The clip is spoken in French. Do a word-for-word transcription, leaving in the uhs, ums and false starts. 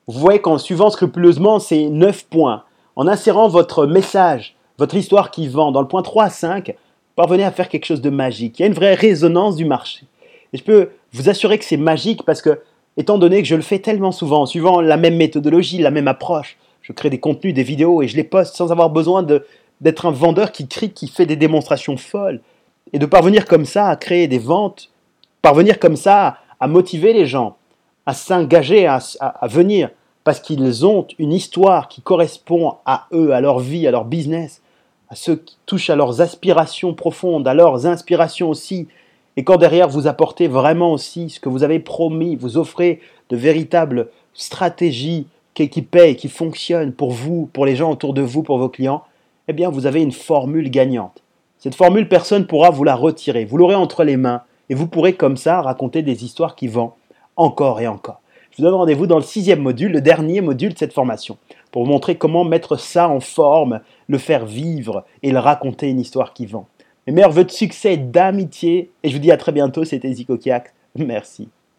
Vous voyez qu'en suivant scrupuleusement ces neuf points, en insérant votre message, votre histoire qui vend dans le point trois à cinq, parvenez à faire quelque chose de magique. Il y a une vraie résonance du marché. Et je peux vous assurer que c'est magique parce que, étant donné que je le fais tellement souvent, en suivant la même méthodologie, la même approche, je crée des contenus, des vidéos et je les poste sans avoir besoin de, d'être un vendeur qui crie, qui fait des démonstrations folles. Et de parvenir comme ça à créer des ventes, parvenir comme ça à motiver les gens, à s'engager, à, à, à venir, parce qu'ils ont une histoire qui correspond à eux, à leur vie, à leur business, à ceux qui touchent à leurs aspirations profondes, à leurs inspirations aussi. Et quand derrière vous apportez vraiment aussi ce que vous avez promis, vous offrez de véritables stratégies qui, qui paient, qui fonctionnent pour vous, pour les gens autour de vous, pour vos clients, eh bien vous avez une formule gagnante. Cette formule, personne ne pourra vous la retirer. Vous l'aurez entre les mains et vous pourrez comme ça raconter des histoires qui vendent encore et encore. Je vous donne rendez-vous dans le sixième module, le dernier module de cette formation, pour vous montrer comment mettre ça en forme, le faire vivre et le raconter une histoire qui vend. Mes meilleurs vœux de succès, d'amitié, et je vous dis à très bientôt, c'était Zico Kiak. Merci.